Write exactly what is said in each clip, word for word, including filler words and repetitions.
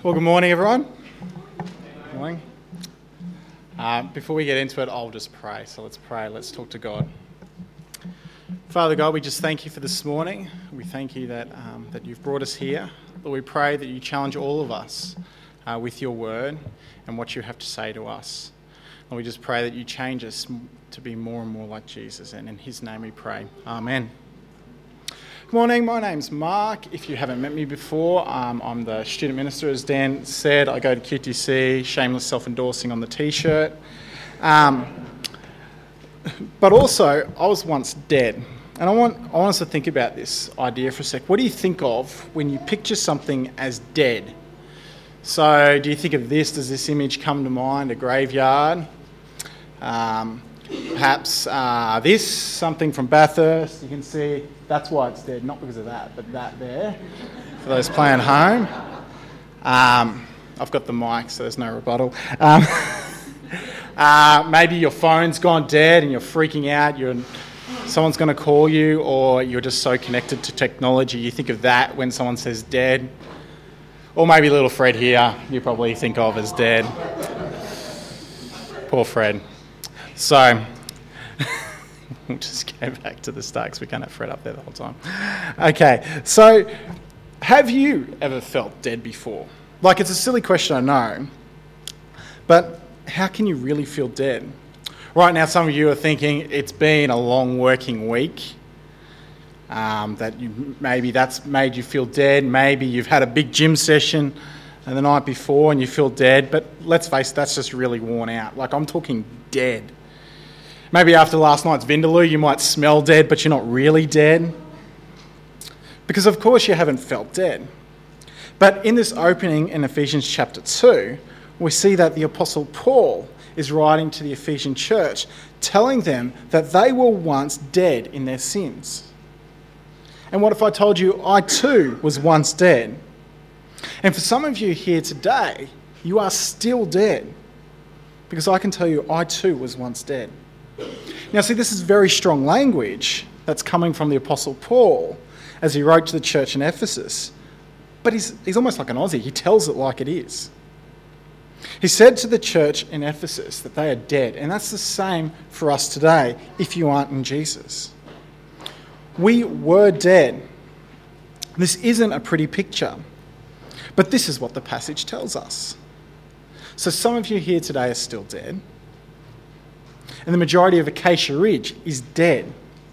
Well, good morning, everyone. Good morning. Uh, before we get into it, I'll just pray. So let's pray. Let's talk to God. Father God, we just thank you for this morning. We thank you that um, that you've brought us here. Lord, we pray that you challenge all of us uh, with your word and what you have to say to us. And we just pray that you change us to be more and more like Jesus. And in his name we pray. Amen. Good morning, my name's Mark. If you haven't met me before, um, I'm the student minister, as Dan said. I go to Q T C, shameless self-endorsing on the t-shirt. Um, but also, I was once dead. And I want, I want us to think about this idea for a sec. What do you think of when you picture something as dead? So do you think of this? Does this image come to mind? A graveyard? Um, perhaps uh, this, something from Bathurst. You can see that's why it's dead, not because of that, but that there, for those playing home. Um, I've got the mic, so there's no rebuttal. Um, uh, maybe your phone's gone dead and you're freaking out. You're someone's going to call you, or you're just so connected to technology. You think of that when someone says dead. Or maybe little Fred here, you probably think of as dead. Poor Fred. So, we'll just go back to the start because we can't have Fred up there the whole time. Okay, so have you ever felt dead before? Like, it's a silly question, I know, but how can you really feel dead? Right now, some of you are thinking it's been a long working week, um, that you, maybe that's made you feel dead. Maybe you've had a big gym session the night before and you feel dead, but let's face it, that's just really worn out. Like, I'm talking dead. Maybe after last night's Vindaloo, you might smell dead, but you're not really dead. Because, of course, you haven't felt dead. But in this opening in Ephesians chapter two, we see that the Apostle Paul is writing to the Ephesian church, telling them that they were once dead in their sins. And what if I told you I too was once dead? And for some of you here today, you are still dead. Because I can tell you I too was once dead. Now, see, this is very strong language that's coming from the Apostle Paul as he wrote to the church in Ephesus. But he's, he's almost like an Aussie. He tells it like it is. He said to the church in Ephesus that they are dead, and that's the same for us today if you aren't in Jesus. We were dead. This isn't a pretty picture, but this is what the passage tells us. So some of you here today are still dead, and the majority of Acacia Ridge is dead.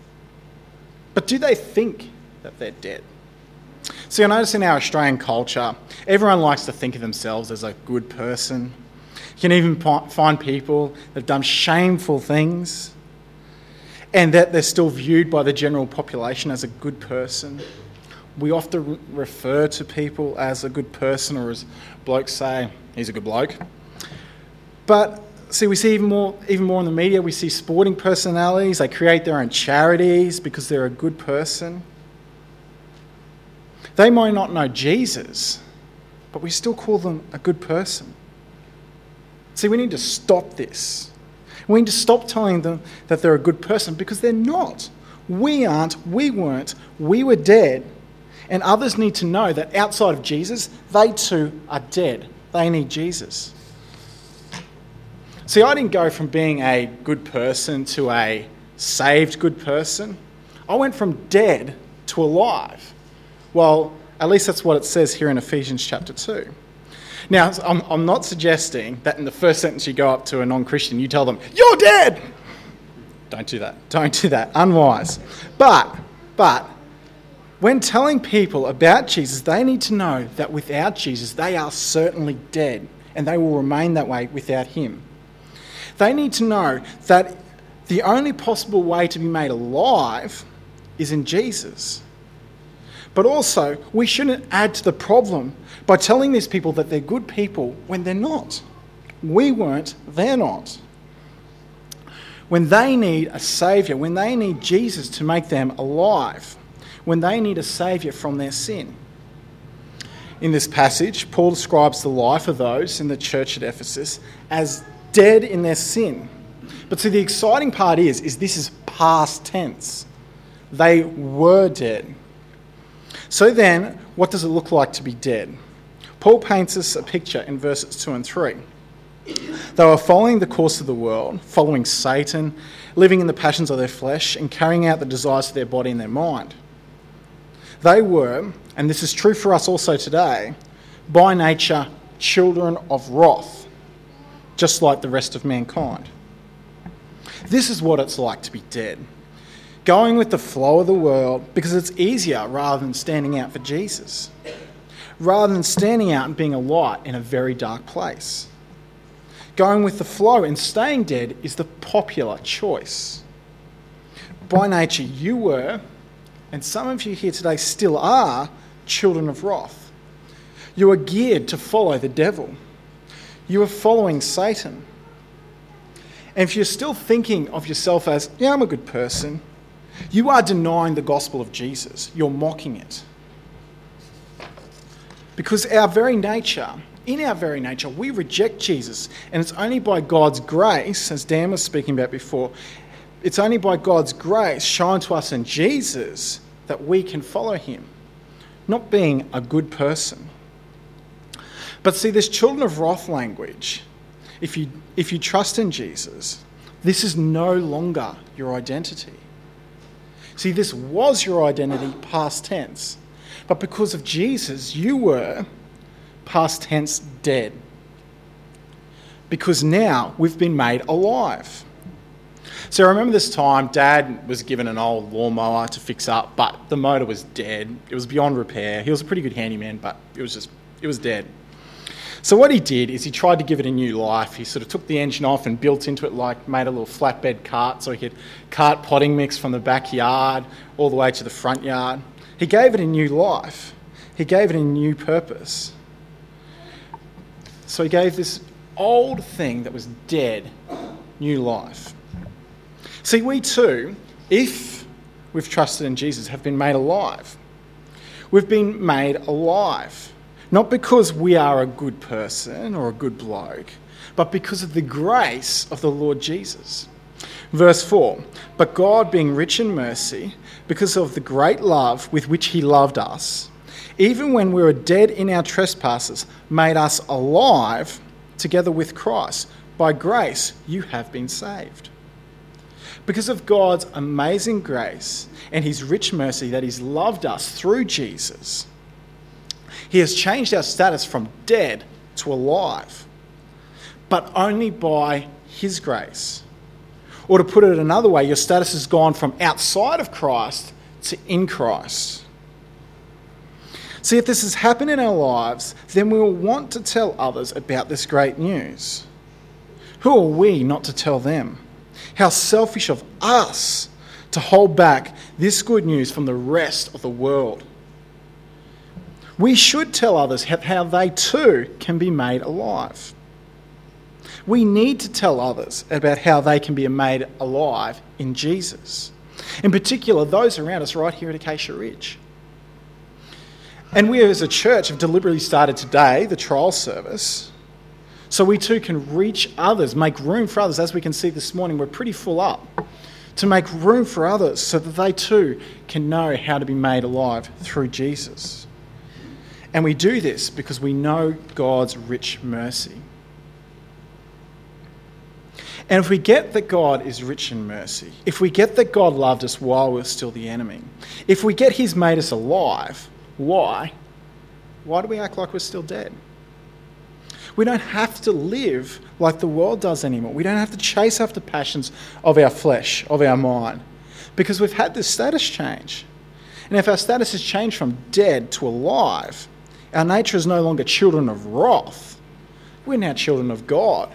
But do they think that they're dead? See, I notice in our Australian culture, everyone likes to think of themselves as a good person. You can even find people that have done shameful things and that they're still viewed by the general population as a good person. We often refer to people as a good person, or as blokes say, he's a good bloke. But see, we see even more, even more in the media, we see sporting personalities, they create their own charities because they're a good person. They might not know Jesus, but we still call them a good person. See, we need to stop this. We need to stop telling them that they're a good person, because they're not. We aren't, we weren't, we were dead. And others need to know that outside of Jesus, they too are dead. They need Jesus. See, I didn't go from being a good person to a saved good person. I went from dead to alive. Well, at least that's what it says here in Ephesians chapter two. Now, I'm, I'm not suggesting that in the first sentence you go up to a non-Christian, you tell them, you're dead! Don't do that. Don't do that. Unwise. But, but, when telling people about Jesus, they need to know that without Jesus, they are certainly dead, and they will remain that way without him. They need to know that the only possible way to be made alive is in Jesus. But also, we shouldn't add to the problem by telling these people that they're good people when they're not. We weren't, they're not. When they need a saviour, when they need Jesus to make them alive, when they need a saviour from their sin. In this passage, Paul describes the life of those in the church at Ephesus as dead in their sin. But see, the exciting part is, is this is past tense. They were dead. So then, what does it look like to be dead? Paul paints us a picture in verses two and three. They were following the course of the world, following Satan, living in the passions of their flesh, and carrying out the desires of their body and their mind. They were, and this is true for us also today, by nature, children of wrath, just like the rest of mankind. This is what it's like to be dead, going with the flow of the world because it's easier rather than standing out for Jesus, rather than standing out and being a light in a very dark place. Going with the flow and staying dead is the popular choice. By nature, you were, and some of you here today still are, children of wrath. You are geared to follow the devil. You are following Satan. And if you're still thinking of yourself as, yeah, I'm a good person, you are denying the gospel of Jesus. You're mocking it. Because our very nature, in our very nature, we reject Jesus. And it's only by God's grace, as Dan was speaking about before, it's only by God's grace shown to us in Jesus that we can follow him, not being a good person. But see, this children of wrath language, if you, if you trust in Jesus, this is no longer your identity. See, this was your identity, past tense. But because of Jesus, you were, past tense, dead. Because now we've been made alive. So I remember this time, Dad was given an old lawnmower to fix up, but the motor was dead. It was beyond repair. He was a pretty good handyman, but it was just, it was dead. So what he did is he tried to give it a new life. He sort of took the engine off and built into it, like made a little flatbed cart so he could cart potting mix from the backyard all the way to the front yard. He gave it a new life. He gave it a new purpose. So he gave this old thing that was dead new life. See, we too, if we've trusted in Jesus, have been made alive. We've been made alive. Not because we are a good person or a good bloke, but because of the grace of the Lord Jesus. Verse four, but God, being rich in mercy, because of the great love with which he loved us, even when we were dead in our trespasses, made us alive together with Christ. By grace you have been saved. Because of God's amazing grace and his rich mercy that he's loved us through Jesus, he has changed our status from dead to alive, but only by his grace. Or to put it another way, your status has gone from outside of Christ to in Christ. See, if this has happened in our lives, then we will want to tell others about this great news. Who are we not to tell them? How selfish of us to hold back this good news from the rest of the world. We should tell others how they too can be made alive. We need to tell others about how they can be made alive in Jesus. In particular, those around us right here at Acacia Ridge. And we as a church have deliberately started today the trial service so we too can reach others, make room for others. As we can see this morning, we're pretty full up. To make room for others so that they too can know how to be made alive through Jesus. And we do this because we know God's rich mercy. And if we get that God is rich in mercy, if we get that God loved us while we're still the enemy, if we get he's made us alive, why? Why do we act like we're still dead? We don't have to live like the world does anymore. We don't have to chase after passions of our flesh, of our mind, because we've had this status change. And if our status has changed from dead to alive, our nature is no longer children of wrath. We're now children of God.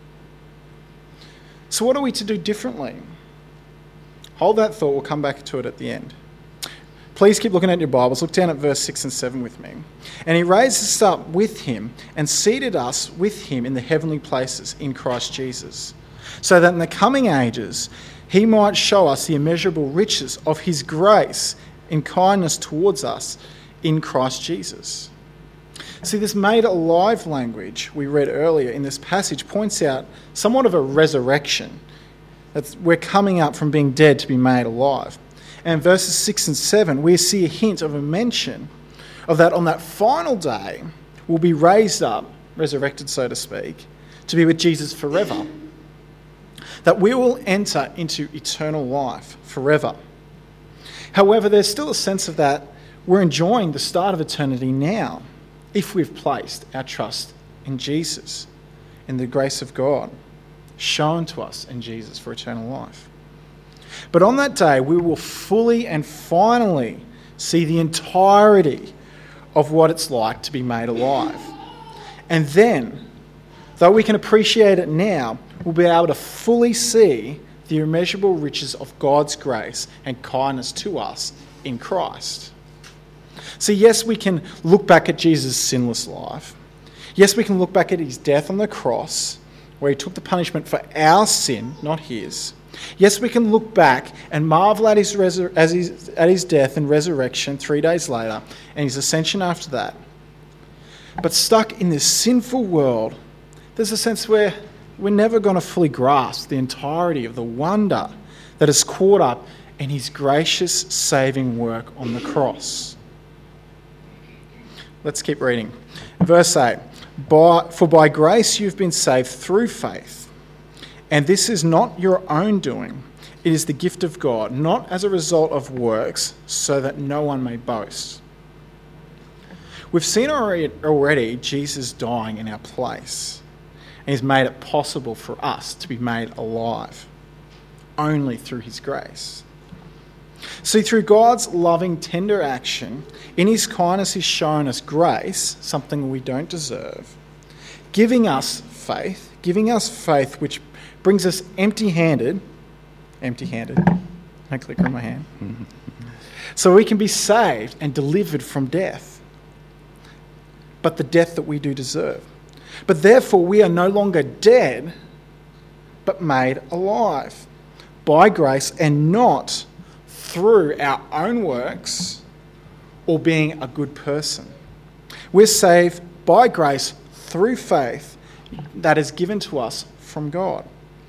So what are we to do differently? Hold that thought. We'll come back to it at the end. Please keep looking at your Bibles. Look down at verse six and seven with me. And he raised us up with him and seated us with him in the heavenly places in Christ Jesus, so that in the coming ages he might show us the immeasurable riches of his grace in kindness towards us in Christ Jesus. See, this made alive language we read earlier in this passage points out somewhat of a resurrection. That we're coming up from being dead to be made alive. And in verses six and seven, we see a hint of a mention of that on that final day will be raised up, resurrected so to speak, to be with Jesus forever. That we will enter into eternal life forever. However, there's still a sense of that we're enjoying the start of eternity now if we've placed our trust in Jesus, in the grace of God shown to us in Jesus for eternal life. But on that day, we will fully and finally see the entirety of what it's like to be made alive. And then, though we can appreciate it now, we'll be able to fully see the immeasurable riches of God's grace and kindness to us in Christ. So yes, we can look back at Jesus' sinless life. Yes, we can look back at his death on the cross, where he took the punishment for our sin, not his. Yes, we can look back and marvel at his, resur- as his, at his death and resurrection three days later and his ascension after that. But stuck in this sinful world, there's a sense where we're never going to fully grasp the entirety of the wonder that is caught up in his gracious saving work on the cross. Let's keep reading. Verse eight. By, for by grace you've been saved through faith, and this is not your own doing. It is the gift of God, not as a result of works, so that no one may boast. We've seen already, already Jesus dying in our place, and he's made it possible for us to be made alive, only through his grace. See, through God's loving, tender action, in his kindness he's shown us grace, something we don't deserve, giving us faith, giving us faith which brings us empty-handed, empty-handed, I click on my hand, so we can be saved and delivered from death, but the death that we do deserve. But therefore we are no longer dead, but made alive by grace and not through our own works or being a good person. We're saved by grace through faith that is given to us from God.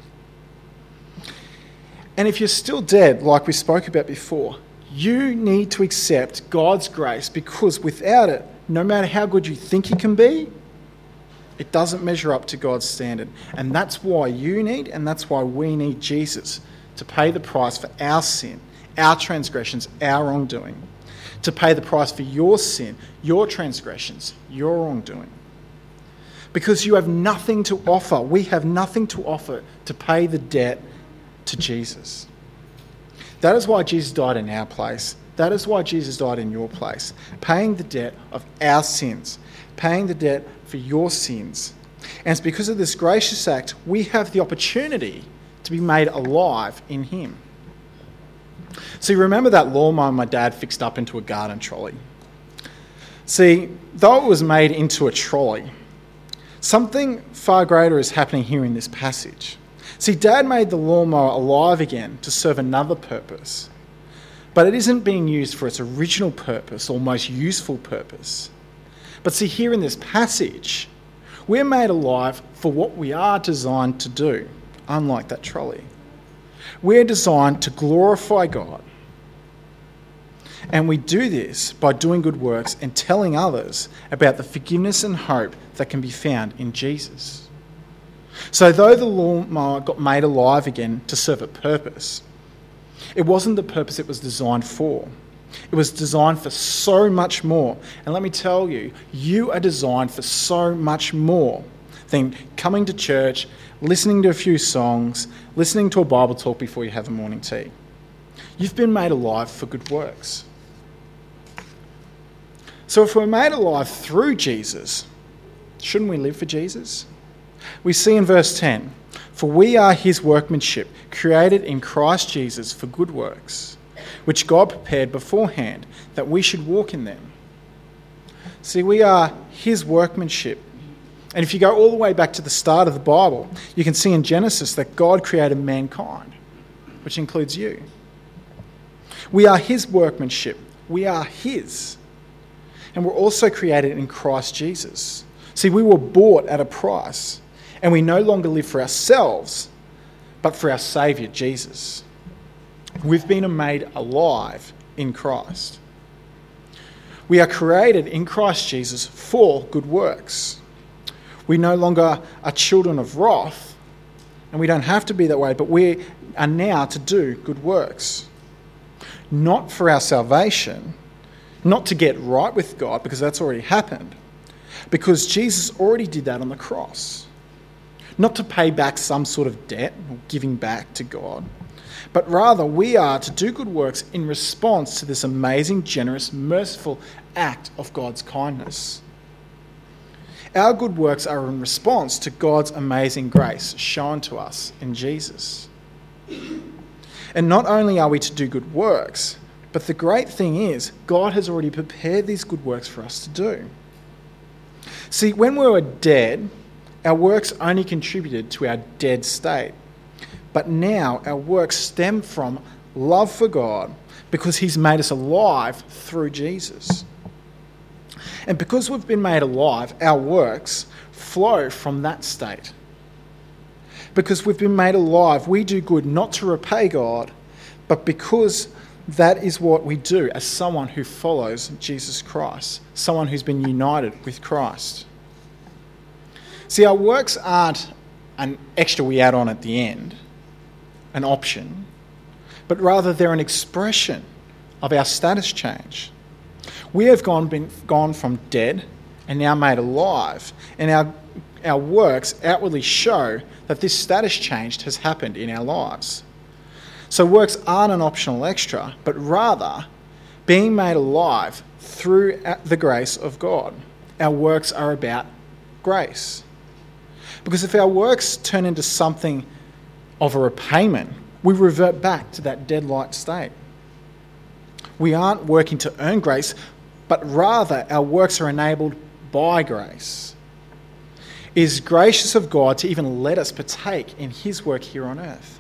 And if you're still dead, like we spoke about before, you need to accept God's grace, because without it, no matter how good you think you can be, it doesn't measure up to God's standard. And that's why you need, and that's why we need Jesus to pay the price for our sin, our transgressions, our wrongdoing, to pay the price for your sin, your transgressions, your wrongdoing. Because you have nothing to offer. We have nothing to offer to pay the debt to Jesus. That is why Jesus died in our place. That is why Jesus died in your place, paying the debt of our sins, paying the debt for your sins. And it's because of this gracious act we have the opportunity to be made alive in him. See, remember that lawnmower my dad fixed up into a garden trolley? See, though it was made into a trolley, something far greater is happening here in this passage. See, Dad made the lawnmower alive again to serve another purpose, but it isn't being used for its original purpose or most useful purpose. But see, here in this passage, we're made alive for what we are designed to do, unlike that trolley. We're designed to glorify God. And we do this by doing good works and telling others about the forgiveness and hope that can be found in Jesus. So though the lawnmower got made alive again to serve a purpose, it wasn't the purpose it was designed for. It was designed for so much more. And let me tell you, you are designed for so much more than coming to church, listening to a few songs, listening to a Bible talk before you have a morning tea. You've been made alive for good works. So if we're made alive through Jesus, shouldn't we live for Jesus? We see in verse ten, for we are his workmanship, created in Christ Jesus for good works, which God prepared beforehand, that we should walk in them. See, we are his workmanship. And if you go all the way back to the start of the Bible, you can see in Genesis that God created mankind, which includes you. We are his workmanship. We are his. And we're also created in Christ Jesus. See, we were bought at a price, and we no longer live for ourselves, but for our Saviour, Jesus. We've been made alive in Christ. We are created in Christ Jesus for good works. We no longer are children of wrath, and we don't have to be that way, but we are now to do good works. Not for our salvation, not to get right with God, because that's already happened, because Jesus already did that on the cross. Not to pay back some sort of debt or giving back to God, but rather we are to do good works in response to this amazing, generous, merciful act of God's kindness. Our good works are in response to God's amazing grace shown to us in Jesus. And not only are we to do good works, but the great thing is God has already prepared these good works for us to do. See, when we were dead, our works only contributed to our dead state. But now our works stem from love for God because he's made us alive through Jesus. And because we've been made alive, our works flow from that state. Because we've been made alive, we do good not to repay God, but because that is what we do as someone who follows Jesus Christ, someone who's been united with Christ. See, our works aren't an extra we add on at the end, an option, but rather they're an expression of our status change. We have gone, been, gone from dead and now made alive, and our, our works outwardly show that this status change has happened in our lives. So works aren't an optional extra, but rather being made alive through the grace of God. Our works are about grace. Because if our works turn into something of a repayment, we revert back to that dead-like state. We aren't working to earn grace, but rather our works are enabled by grace. It is gracious of God to even let us partake in his work here on earth.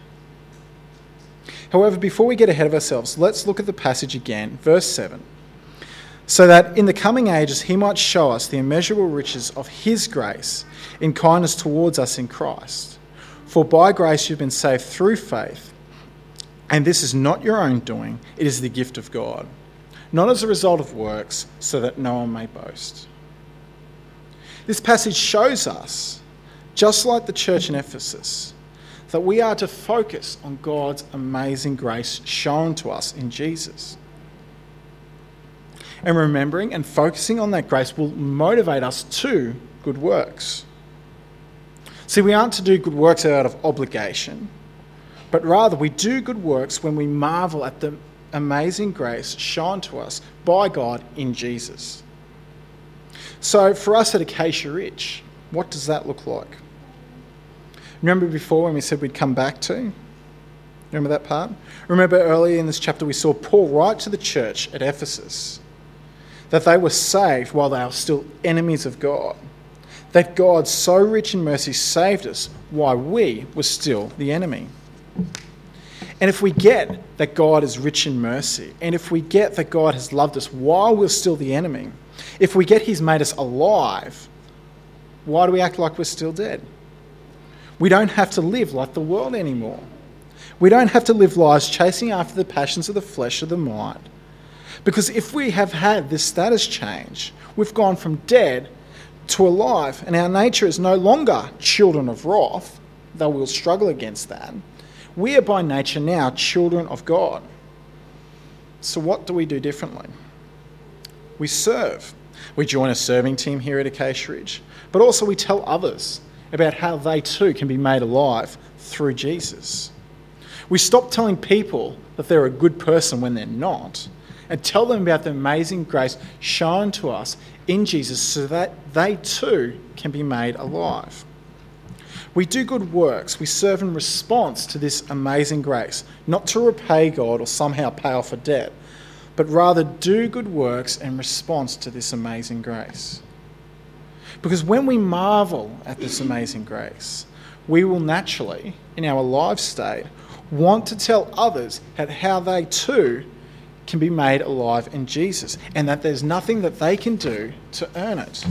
However, before we get ahead of ourselves, let's look at the passage again, verse seven. So that in the coming ages he might show us the immeasurable riches of his grace in kindness towards us in Christ. For by grace you've been saved through faith, and this is not your own doing, it is the gift of God, not as a result of works, so that no one may boast. This passage shows us, just like the church in Ephesus, that we are to focus on God's amazing grace shown to us in Jesus. And remembering and focusing on that grace will motivate us to good works. See, we aren't to do good works out of obligation, but rather we do good works when we marvel at the amazing grace shown to us by God in Jesus. So for us at Acacia Ridge, what does that look like? Remember before when we said we'd come back to? Remember that part? Remember earlier in this chapter we saw Paul write to the church at Ephesus that they were saved while they were still enemies of God. That God, so rich in mercy, saved us while we were still the enemy. And if we get that God is rich in mercy, and if we get that God has loved us while we're still the enemy, if we get he's made us alive, why do we act like we're still dead? We don't have to live like the world anymore. We don't have to live lives chasing after the passions of the flesh or the mind. Because if we have had this status change, we've gone from dead to alive, and our nature is no longer children of wrath, though we'll struggle against that. We are by nature now children of God. So what do we do differently? We serve. We join a serving team here at Acacia Ridge, but also we tell others about how they too can be made alive through Jesus. We stop telling people that they're a good person when they're not, and tell them about the amazing grace shown to us in Jesus so that they too can be made alive. We do good works. We serve in response to this amazing grace, not to repay God or somehow pay off a debt, but rather do good works in response to this amazing grace. Because when we marvel at this amazing grace, we will naturally, in our alive state, want to tell others how they too can be made alive in Jesus, and that there's nothing that they can do to earn it.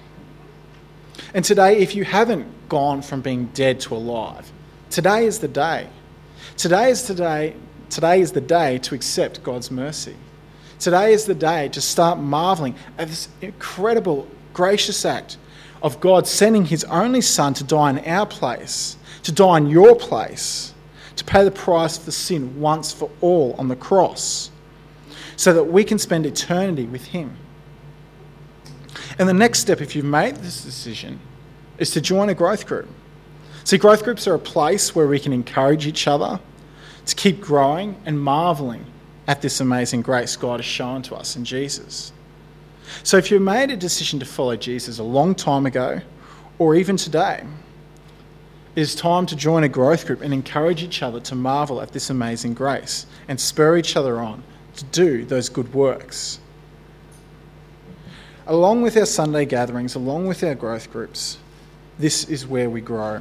And today, if you haven't gone from being dead to alive, today is the day. Today is today. Today is the day to accept God's mercy. Today is the day to start marveling at this incredible, gracious act of God sending his only Son to die in our place, to die in your place, to pay the price for sin once for all on the cross, so that we can spend eternity with him. And the next step, if you've made this decision, is to join a growth group. See, growth groups are a place where we can encourage each other to keep growing and marveling at this amazing grace God has shown to us in Jesus. So if you made a decision to follow Jesus a long time ago, or even today, it is time to join a growth group and encourage each other to marvel at this amazing grace and spur each other on to do those good works. Along with our Sunday gatherings, along with our growth groups, this is where we grow.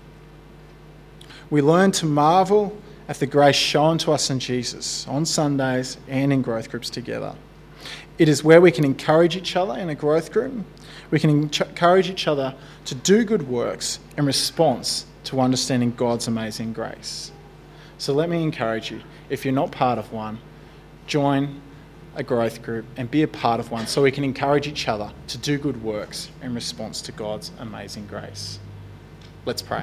We learn to marvel at the grace shown to us in Jesus on Sundays and in growth groups together. It is where we can encourage each other in a growth group. We can encourage each other to do good works in response to understanding God's amazing grace. So let me encourage you, if you're not part of one, join a growth group and be a part of one so we can encourage each other to do good works in response to God's amazing grace. Let's pray.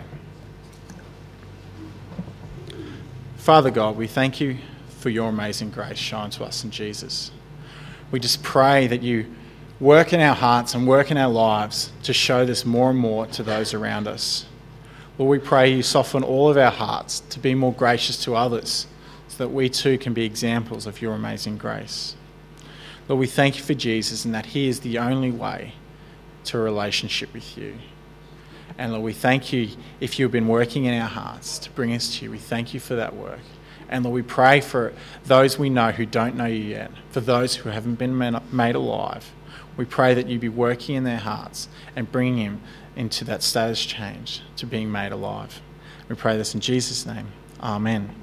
Father God, we thank you for your amazing grace shown to us in Jesus. We just pray that you work in our hearts and work in our lives to show this more and more to those around us. Lord, we pray you soften all of our hearts to be more gracious to others so that we too can be examples of your amazing grace. Lord, we thank you for Jesus and that he is the only way to a relationship with you. And Lord, we thank you if you've been working in our hearts to bring us to you. We thank you for that work. And Lord, we pray for those we know who don't know you yet, for those who haven't been made alive. We pray that you be working in their hearts and bringing them into that status change to being made alive. We pray this in Jesus' name. Amen.